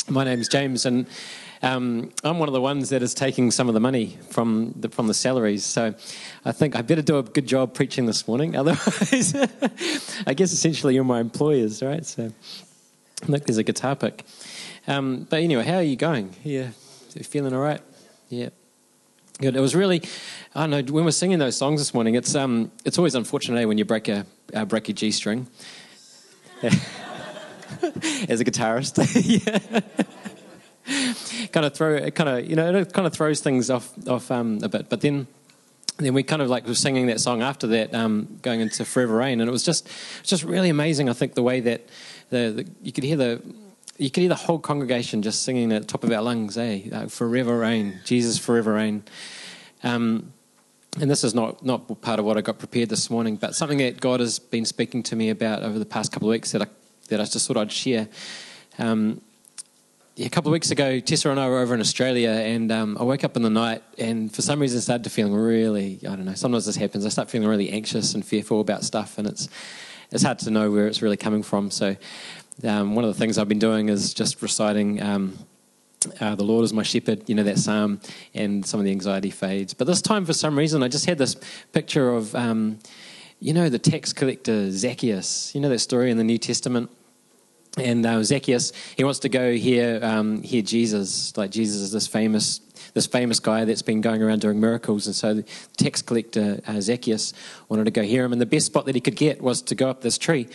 My name's James, and I'm one of the ones that is taking some of the money from the salaries. So I think I better do a good job preaching this morning. Otherwise, I guess essentially you're my employers, right? So look, there's a guitar pick. But anyway, how are you going? Yeah, feeling all right? Yeah. Good. It was really, I don't know, when we're singing those songs this morning, it's always unfortunate when you break a G string. As a guitarist, yeah. It kind of throws things off a bit. But then we kind of were singing that song after that, going into Forever Rain, and it was just really amazing. I think the way that you could hear the whole congregation just singing at the top of our lungs, Forever Rain, Jesus Forever Rain. And this is not part of what I got prepared this morning, but something that God has been speaking to me about over the past couple of weeks that I just thought I'd share. A couple of weeks ago, Tessa and I were over in Australia, and I woke up in the night, and for some reason started feeling really, I don't know, sometimes this happens, I start feeling really anxious and fearful about stuff, and it's hard to know where it's really coming from. So one of the things I've been doing is just reciting the Lord is my shepherd, that psalm, and some of the anxiety fades. But this time, for some reason, I just had this picture of, the tax collector Zacchaeus. You know that story in the New Testament? And Zacchaeus, he wants to go hear Jesus. Like Jesus is this famous guy that's been going around doing miracles. And so the tax collector Zacchaeus wanted to go hear him. And the best spot that he could get was to go up this tree.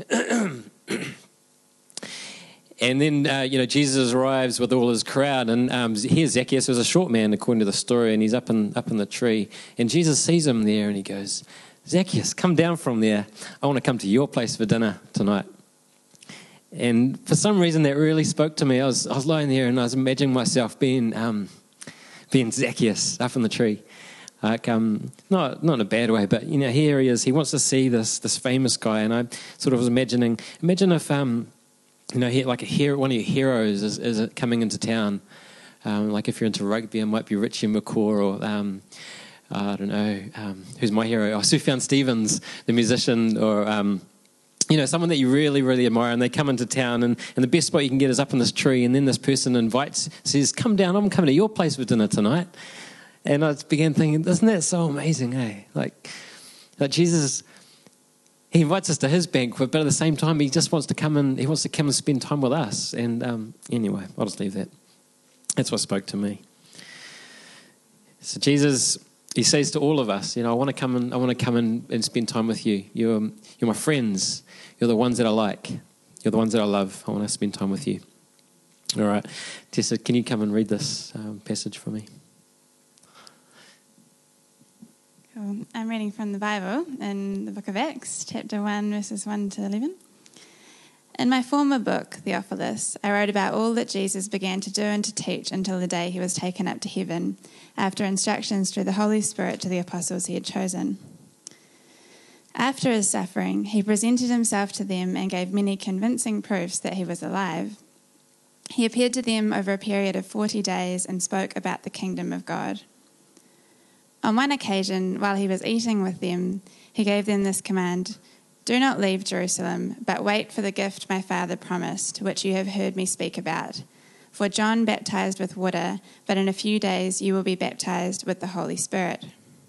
And then, Jesus arrives with all his crowd, and here's Zacchaeus, who's a short man, according to the story, and he's up in the tree. And Jesus sees him there, and he goes, "Zacchaeus, come down from there. I want to come to your place for dinner tonight." And for some reason, that really spoke to me. I was lying there, and I was imagining myself being Zacchaeus up in the tree. Not in a bad way, but here he is. He wants to see this famous guy, and I sort of was imagine if one of your heroes is coming into town. Like if you're into rugby, it might be Richie McCaw, or I don't know, who's my hero? Oh, Sufjan Stevens, the musician, or someone that you really, really admire, and they come into town, and the best spot you can get is up in this tree, and then this person says, "Come down, I'm coming to your place for dinner tonight." And I began thinking, isn't that so amazing, eh? Like Jesus, he invites us to his banquet, but at the same time, he just wants to come and spend time with us. And anyway, I'll just leave that. That's what spoke to me. So Jesus, he says to all of us, I want to come and spend time with you. You're my friends. You're the ones that I like. You're the ones that I love. I want to spend time with you. All right. Tessa, can you come and read this passage for me? Cool. I'm reading from the Bible in the book of Acts, chapter 1, verses 1 to 11. In my former book, Theophilus, I wrote about all that Jesus began to do and to teach until the day he was taken up to heaven, after instructions through the Holy Spirit to the apostles he had chosen. After his suffering, he presented himself to them and gave many convincing proofs that he was alive. He appeared to them over a period of 40 days and spoke about the kingdom of God. On one occasion, while he was eating with them, he gave them this command: "Do not leave Jerusalem, but wait for the gift my Father promised, which you have heard me speak about. For John baptized with water, but in a few days you will be baptized with the Holy Spirit."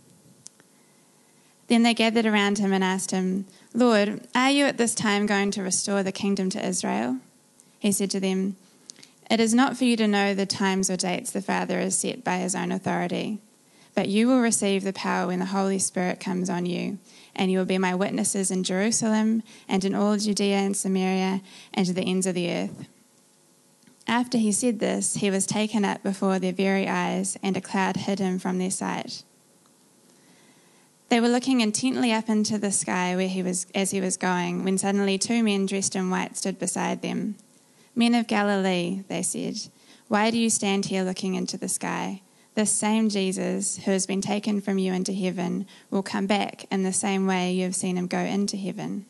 Then they gathered around him and asked him, "Lord, are you at this time going to restore the kingdom to Israel?" He said to them, "It is not for you to know the times or dates the Father has set by his own authority. But you will receive the power when the Holy Spirit comes on you, and you will be my witnesses in Jerusalem and in all Judea and Samaria and to the ends of the earth." After he said this, he was taken up before their very eyes, and a cloud hid him from their sight. They were looking intently up into the sky as he was going, when suddenly 2 men dressed in white stood beside them. "Men of Galilee," they said, "why do you stand here looking into the sky? This same Jesus, who has been taken from you into heaven, will come back in the same way you have seen him go into heaven."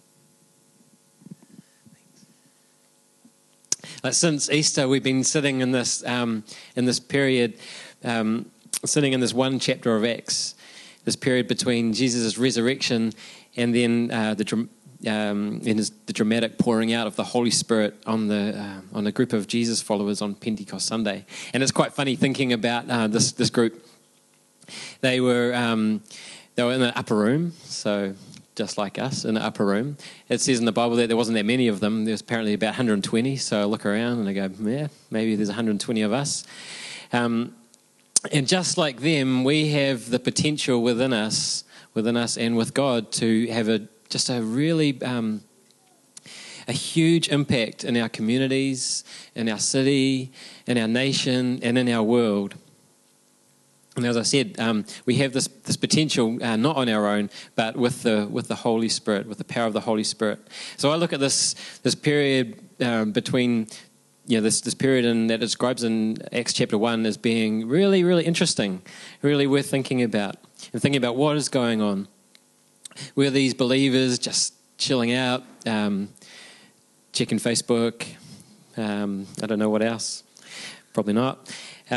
Since Easter, we've been sitting in this period, sitting in this one chapter of Acts, this period between Jesus' resurrection and then the dramatic pouring out of the Holy Spirit on a group of Jesus followers on Pentecost Sunday. And it's quite funny thinking about this group. They were in the upper room, so just like us, in the upper room. It says in the Bible that there wasn't that many of them. There's apparently about 120, so I look around and I go, yeah, maybe there's 120 of us. And just like them, we have the potential within us and with God to have a really a huge impact in our communities, in our city, in our nation, and in our world. And as I said, we have this potential not on our own, but with the Holy Spirit, with the power of the Holy Spirit. So I look at this period between, this period that it describes in Acts chapter 1 as being really, really interesting, really worth thinking about, and thinking about what is going on. Were these believers just chilling out, checking Facebook? I don't know what else. Probably not.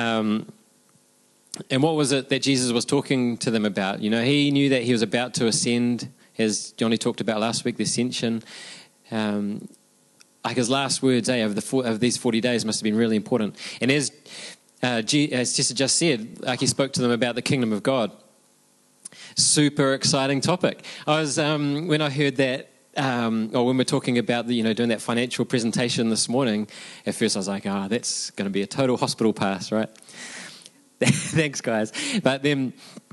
And what was it that Jesus was talking to them about? He knew that he was about to ascend, as Johnny talked about last week, the ascension. His last words of these 40 days must have been really important. And as Tessa just said, he spoke to them about the kingdom of God. Super exciting topic. I was when I heard that, or when we're talking about doing that financial presentation this morning, at first I was like, that's going to be a total hospital pass, right? Thanks, guys. But then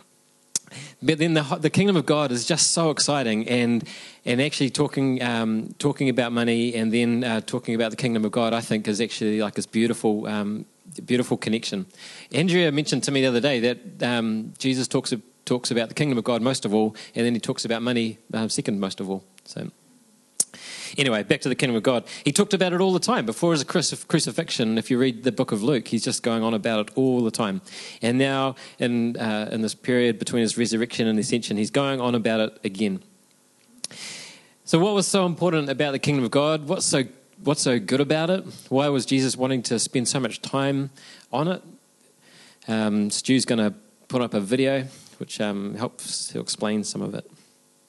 the kingdom of God is just so exciting, and actually talking about money and then talking about the kingdom of God, I think, is actually like this beautiful connection. Andrea mentioned to me the other day that Jesus talks about the kingdom of God most of all, and then he talks about money second most of all. So anyway, back to the kingdom of God. He talked about it all the time. Before his crucifixion, if you read the book of Luke, he's just going on about it all the time. And now, in this period between his resurrection and ascension, he's going on about it again. So what was so important about the kingdom of God? What's so good about it? Why was Jesus wanting to spend so much time on it? Stu's going to put up a video which helps to explain some of it.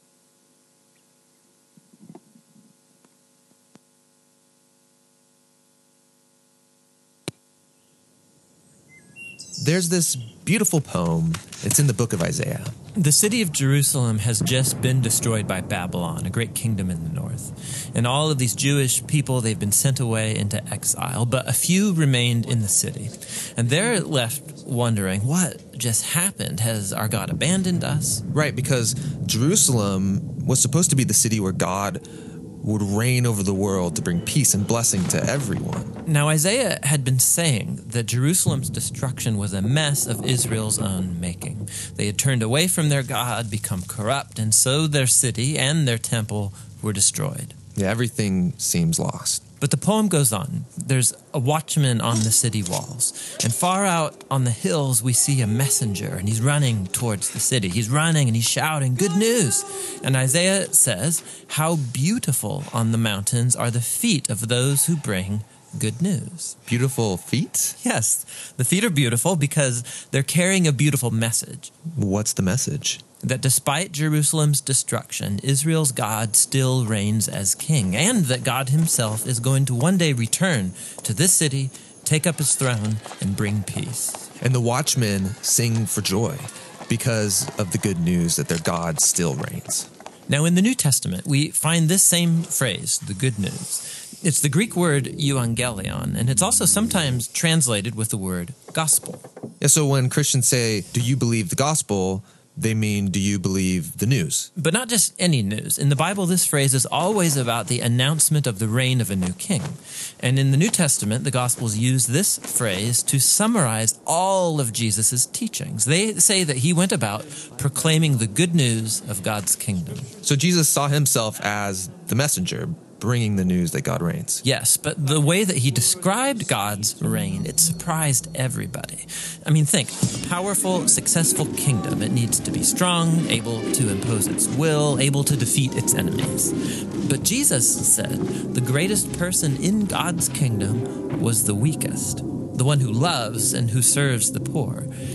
There's this beautiful poem. It's in the book of Isaiah. The city of Jerusalem has just been destroyed by Babylon, a great kingdom in the north. And all of these Jewish people, they've been sent away into exile, but a few remained in the city. And they're left wondering, what just happened? Has our God abandoned us? Right, because Jerusalem was supposed to be the city where God would reign over the world to bring peace and blessing to everyone. Now, Isaiah had been saying that Jerusalem's destruction was a mess of Israel's own making. They had turned away from their God, become corrupt, and so their city and their temple were destroyed. Yeah, everything seems lost. But the poem goes on. There's a watchman on the city walls. And far out on the hills, we see a messenger, and he's running towards the city. He's running and he's shouting, "Good news!" And Isaiah says, "How beautiful on the mountains are the feet of those who bring good news." Beautiful feet? Yes, the feet are beautiful because they're carrying a beautiful message. What's the message? That despite Jerusalem's destruction, Israel's God still reigns as king, and that God himself is going to one day return to this city, take up his throne, and bring peace. And the watchmen sing for joy because of the good news that their God still reigns. Now, in the New Testament, we find this same phrase, the good news. It's the Greek word euangelion, and it's also sometimes translated with the word gospel. Yeah, so when Christians say, "Do you believe the gospel?" they mean, do you believe the news? But not just any news. In the Bible, this phrase is always about the announcement of the reign of a new king. And in the New Testament, the Gospels use this phrase to summarize all of Jesus' teachings. They say that he went about proclaiming the good news of God's kingdom. So Jesus saw himself as the messenger, bringing the news that God reigns. Yes, but the way that he described God's reign, it surprised everybody. I mean, think, a powerful, successful kingdom. It needs to be strong, able to impose its will, able to defeat its enemies. But Jesus said the greatest person in God's kingdom was the weakest, the one who loves and who serves the poor.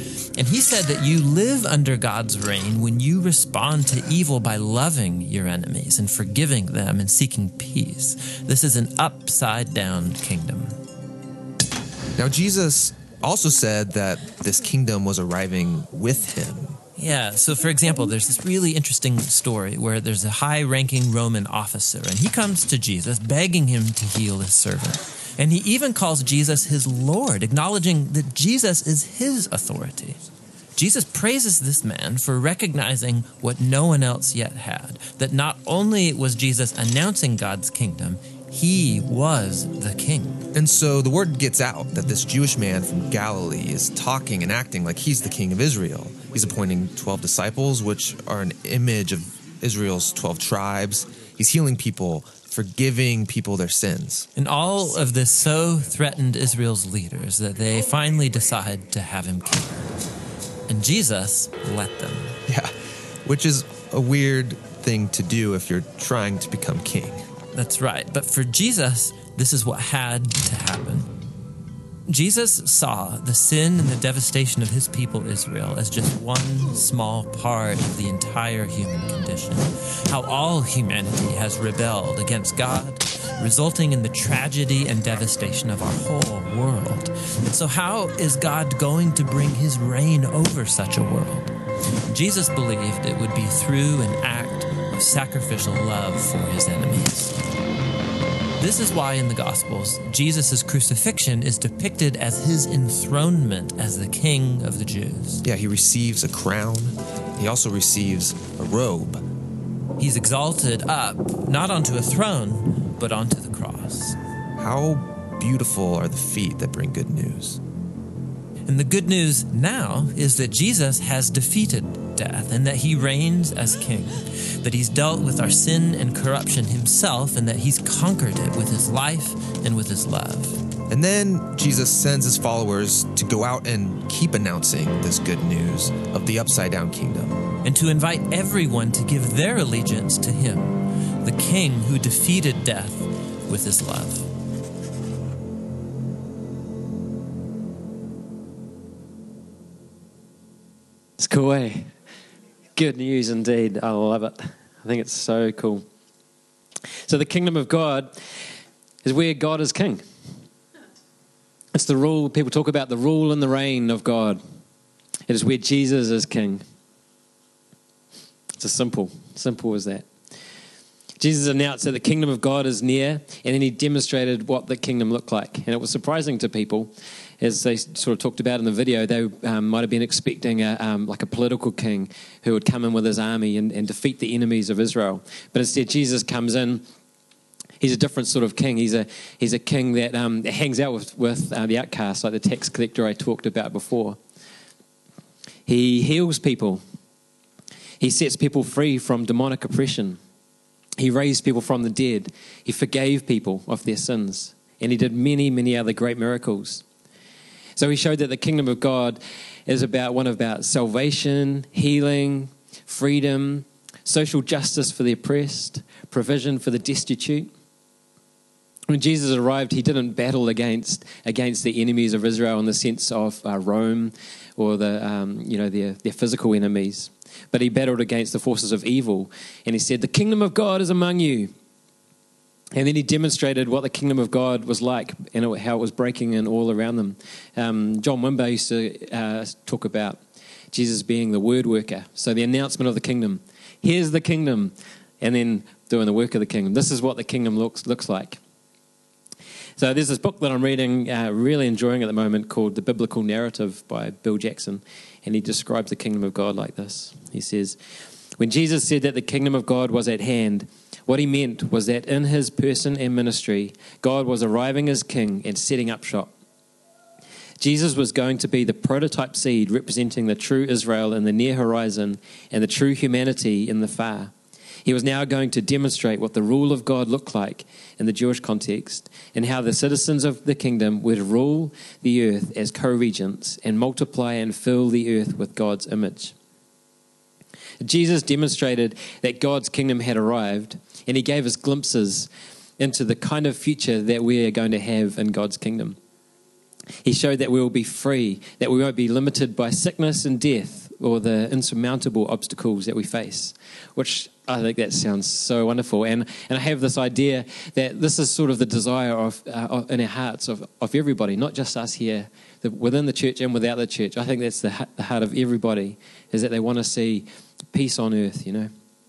And he said that you live under God's reign when you respond to evil by loving your enemies and forgiving them and seeking peace. This is an upside-down kingdom. Now, Jesus also said that this kingdom was arriving with him. Yeah, so for example, there's this really interesting story where there's a high-ranking Roman officer, and he comes to Jesus begging him to heal his servant. And he even calls Jesus his Lord, acknowledging that Jesus is his authority. Jesus praises this man for recognizing what no one else yet had, that not only was Jesus announcing God's kingdom, he was the king. And so the word gets out that this Jewish man from Galilee is talking and acting like he's the king of Israel. He's appointing 12 disciples, which are an image of Israel's 12 tribes. He's healing people, forgiving people their sins. And all of this so threatened Israel's leaders that they finally decide to have him king. And Jesus let them. Yeah, which is a weird thing to do if you're trying to become king. That's right. But for Jesus, this is what had to happen. Jesus saw the sin and the devastation of his people Israel as just one small part of the entire human condition. How all humanity has rebelled against God, resulting in the tragedy and devastation of our whole world. And so how is God going to bring his reign over such a world? Jesus believed it would be through an act of sacrificial love for his enemies. This is why in the Gospels, Jesus' crucifixion is depicted as his enthronement as the King of the Jews. Yeah, he receives a crown. He also receives a robe. He's exalted up, not onto a throne, but onto the cross. How beautiful are the feet that bring good news. And the good news now is that Jesus has defeated death and that he reigns as king, that he's dealt with our sin and corruption himself and that he's conquered it with his life and with his love. And then Jesus sends his followers to go out and keep announcing this good news of the upside-down kingdom. And to invite everyone to give their allegiance to him, the king who defeated death with his love. It's cool, eh? Good news indeed. I love it. I think it's so cool. So the kingdom of God is where God is king. It's the rule. People talk about the rule and the reign of God. It is where Jesus is king. It's as simple as that. Jesus announced that the kingdom of God is near, and then he demonstrated what the kingdom looked like. And it was surprising to people, as they sort of talked about in the video. They might have been expecting a political king who would come in with his army and defeat the enemies of Israel. But instead, Jesus comes in. He's a different sort of king. He's a king that hangs out with the outcasts, like the tax collector I talked about before. He heals people. He sets people free from demonic oppression. He raised people from the dead. He forgave people of their sins. And he did many, many other great miracles. So he showed that the kingdom of God is about salvation, healing, freedom, social justice for the oppressed, provision for the destitute. When Jesus arrived, he didn't battle against the enemies of Israel in the sense of Rome or their physical enemies. But he battled against the forces of evil. And he said, the kingdom of God is among you. And then he demonstrated what the kingdom of God was like and how it was breaking in all around them. John Wimber used to talk about Jesus being the word worker. So the announcement of the kingdom. Here's the kingdom. And then doing the work of the kingdom. This is what the kingdom looks like. So there's this book that I'm reading, really enjoying at the moment, called The Biblical Narrative by Bill Jackson. And he describes the kingdom of God like this. He says, when Jesus said that the kingdom of God was at hand, what he meant was that in his person and ministry, God was arriving as king and setting up shop. Jesus was going to be the prototype seed representing the true Israel in the near horizon and the true humanity in the far. He was now going to demonstrate what the rule of God looked like in the Jewish context and how the citizens of the kingdom would rule the earth as co-regents and multiply and fill the earth with God's image. Jesus demonstrated that God's kingdom had arrived, and he gave us glimpses into the kind of future that we are going to have in God's kingdom. He showed that we will be free, that we won't be limited by sickness and death or the insurmountable obstacles that we face, which I think that sounds so wonderful. And I have this idea that this is sort of the desire of in our hearts of everybody, not just us here, within the church and without the church. I think that's the heart of everybody, is that they want to see peace on earth, you know.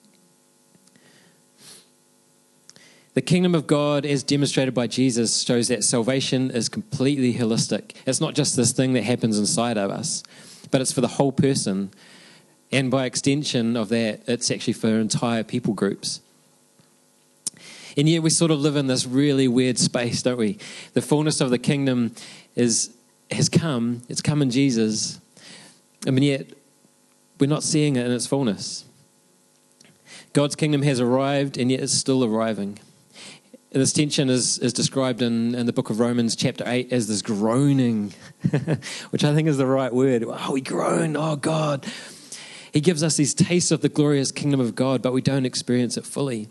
The kingdom of God, as demonstrated by Jesus, shows that salvation is completely holistic. It's not just this thing that happens inside of us, but it's for the whole person. And by extension of that, it's actually for entire people groups. And yet we sort of live in this really weird space, don't we? The fullness of the kingdom has come. It's come in Jesus. And yet we're not seeing it in its fullness. God's kingdom has arrived, and yet it's still arriving. And this tension is described in the book of Romans chapter 8 as this groaning, which I think is the right word. Oh, we groan, oh God. He gives us these tastes of the glorious kingdom of God, but we don't experience it fully.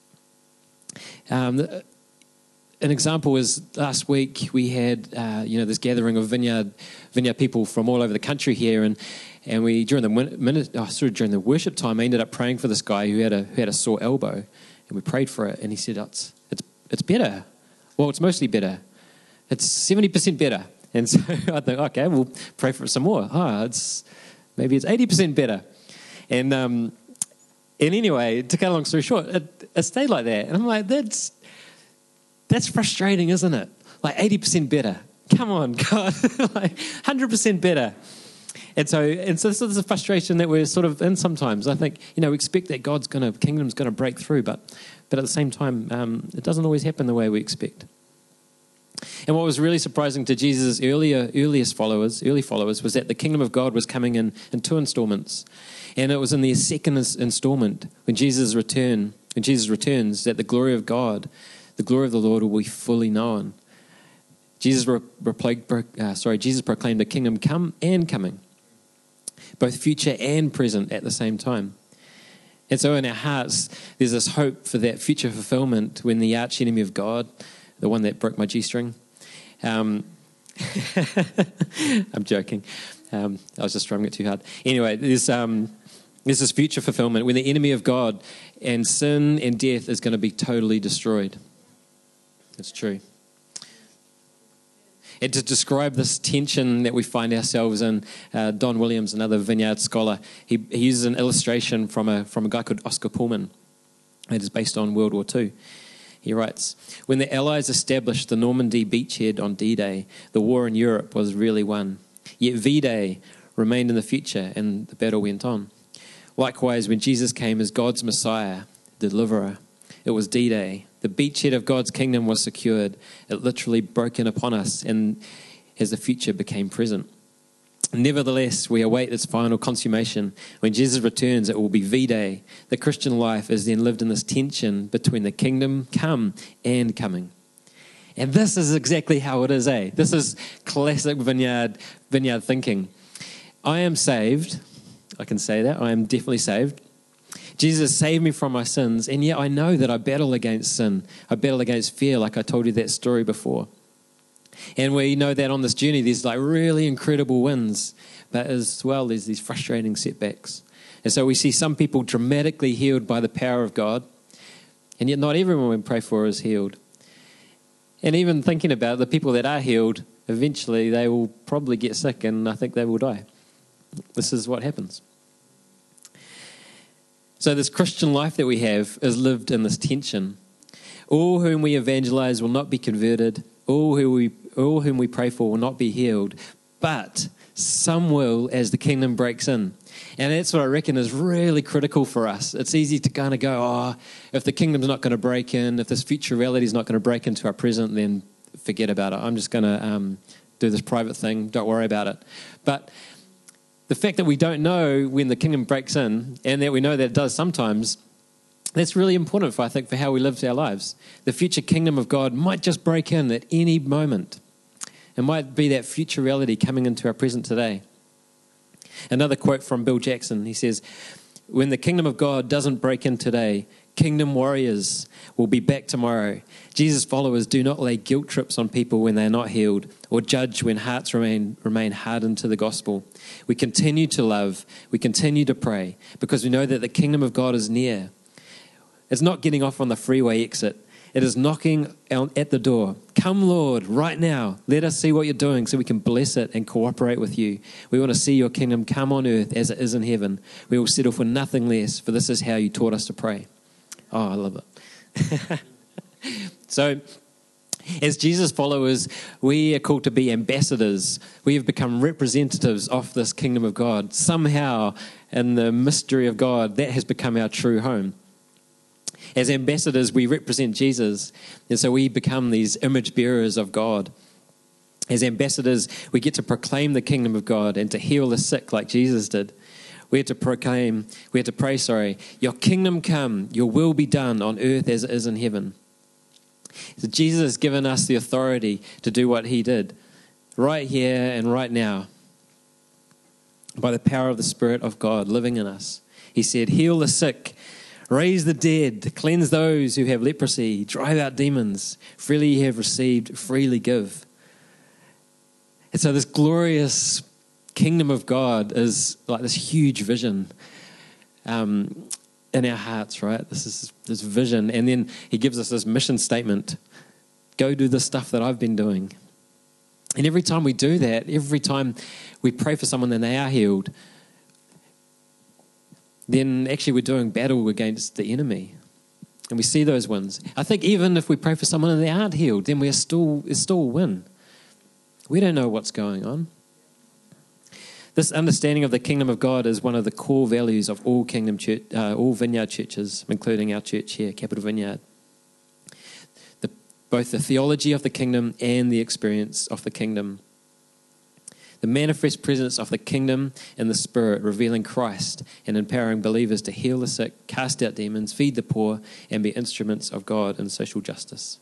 An example is last week we had this gathering of vineyard people from all over the country here, and we during the worship time I ended up praying for this guy who had a sore elbow, and we prayed for it, and he said it's better. Well, it's mostly better. It's 70% better. And so I think, okay, we'll pray for it some more. Maybe it's 80% better. And anyway, to cut a long story short, it stayed like that. And I'm like, that's frustrating, isn't it? Like 80% better. Come on, God. Like 100% better. And so this is a frustration that we're sort of in sometimes. I think, we expect that kingdom's going to break through, but at the same time, it doesn't always happen the way we expect. And what was really surprising to Jesus' early followers was that the kingdom of God was coming in two installments. And it was in the second installment, when Jesus returns, that the glory of God, the glory of the Lord will be fully known. Jesus proclaimed a kingdom come and coming, both future and present at the same time. And so in our hearts, there's this hope for that future fulfillment when the arch enemy of God, the one that broke my G-string, I'm joking. I was just strumming it too hard. Anyway, there's this future fulfillment when the enemy of God and sin and death is going to be totally destroyed. It's true. And to describe this tension that we find ourselves in, Don Williams, another vineyard scholar, he uses an illustration from a guy called Oscar Pullman. It is based on World War II. He writes, when the Allies established the Normandy beachhead on D-Day, the war in Europe was really won. Yet V-Day remained in the future and the battle went on. Likewise, when Jesus came as God's Messiah, deliverer, it was D-Day. The beachhead of God's kingdom was secured. It literally broke in upon us, and as the future became present. Nevertheless, we await its final consummation. When Jesus returns, it will be V-Day. The Christian life is then lived in this tension between the kingdom come and coming. And this is exactly how it is, This is classic vineyard thinking. I am saved. I can say that. I am definitely saved. Jesus saved me from my sins, and yet I know that I battle against sin. I battle against fear, like I told you that story before. And we know that on this journey, there's like really incredible wins, but as well, there's these frustrating setbacks. And so we see some people dramatically healed by the power of God, and yet not everyone we pray for is healed. And even thinking about it, the people that are healed, eventually they will probably get sick, and I think they will die. This is what happens. So this Christian life that we have is lived in this tension. All whom we evangelize will not be converted. All whom we pray for will not be healed. But some will as the kingdom breaks in. And that's what I reckon is really critical for us. It's easy to kind of go, if the kingdom's not going to break in, if this future reality is not going to break into our present, then forget about it. I'm just going to do this private thing. Don't worry about it. But the fact that we don't know when the kingdom breaks in, and that we know that it does sometimes, that's really important, for how we live our lives. The future kingdom of God might just break in at any moment. It might be that future reality coming into our present today. Another quote from Bill Jackson, he says, when the kingdom of God doesn't break in today, Kingdom warriors will be back tomorrow. Jesus' followers do not lay guilt trips on people when they're not healed, or judge when hearts remain hardened to the gospel. We continue to love, we continue to pray, because we know that the kingdom of God is near. It's not getting off on the freeway exit. It is knocking at the door. Come, Lord, right now. Let us see what you're doing so we can bless it and cooperate with you. We want to see your kingdom come on earth as it is in heaven. We will settle for nothing less, for this is how you taught us to pray. Oh, I love it. So, as Jesus followers, we are called to be ambassadors. We have become representatives of this kingdom of God. Somehow, in the mystery of God, that has become our true home. As ambassadors, we represent Jesus, and so we become these image bearers of God. As ambassadors, we get to proclaim the kingdom of God and to heal the sick like Jesus did. We have to pray, your kingdom come, your will be done on earth as it is in heaven. So Jesus has given us the authority to do what he did right here and right now by the power of the Spirit of God living in us. He said, heal the sick, raise the dead, cleanse those who have leprosy, drive out demons. Freely you have received, freely give. And so this glorious kingdom of God is like this huge vision in our hearts, right? This is this vision. And then he gives us this mission statement. Go do the stuff that I've been doing. And every time we do that, every time we pray for someone and they are healed, then actually we're doing battle against the enemy. And we see those wins. I think even if we pray for someone and they aren't healed, then it's still a win. We don't know what's going on. This understanding of the kingdom of God is one of the core values of all all Vineyard churches, including our church here, Capital Vineyard. Both the theology of the kingdom and the experience of the kingdom. The manifest presence of the kingdom and the Spirit, revealing Christ and empowering believers to heal the sick, cast out demons, feed the poor, and be instruments of God in social justice.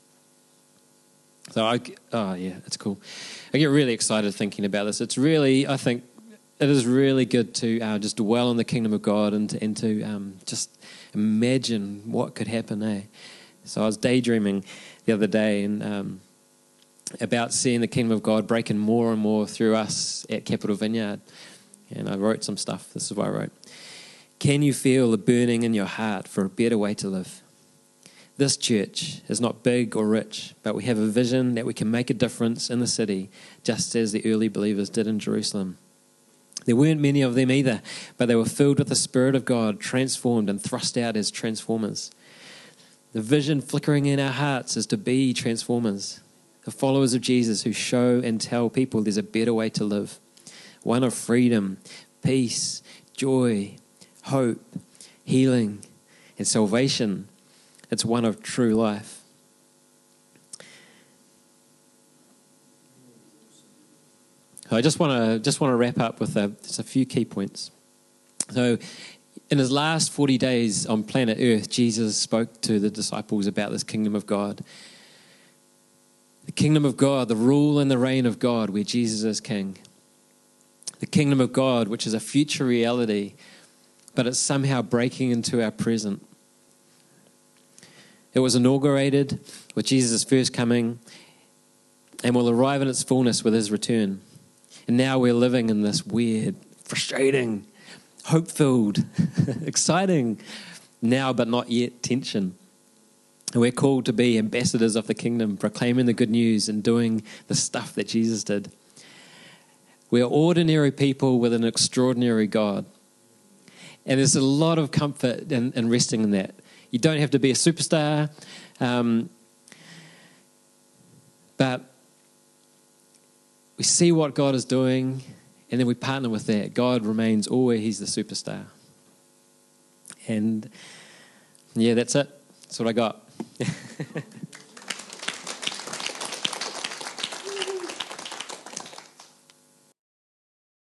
So it's cool. I get really excited thinking about this. I think it is really good to just dwell in the kingdom of God and to just imagine what could happen, So I was daydreaming the other day and about seeing the kingdom of God breaking more and more through us at Capital Vineyard. And I wrote some stuff. This is what I wrote. Can you feel the burning in your heart for a better way to live? This church is not big or rich, but we have a vision that we can make a difference in the city, just as the early believers did in Jerusalem. There weren't many of them either, but they were filled with the Spirit of God, transformed and thrust out as transformers. The vision flickering in our hearts is to be transformers, the followers of Jesus who show and tell people there's a better way to live, one of freedom, peace, joy, hope, healing, and salvation. It's one of true life. I just want to wrap up with just a few key points. So, in his last 40 days on planet Earth, Jesus spoke to the disciples about this kingdom of God. The kingdom of God, the rule and the reign of God, where Jesus is king. The kingdom of God, which is a future reality, but it's somehow breaking into our present. It was inaugurated with Jesus' first coming and will arrive in its fullness with his return. And now we're living in this weird, frustrating, hope-filled, exciting, now but not yet tension. And we're called to be ambassadors of the kingdom, proclaiming the good news and doing the stuff that Jesus did. We are ordinary people with an extraordinary God. And there's a lot of comfort in resting in that. You don't have to be a superstar, but we see what God is doing, and then we partner with that. God remains always, he's the superstar. And yeah, that's it. That's what I got.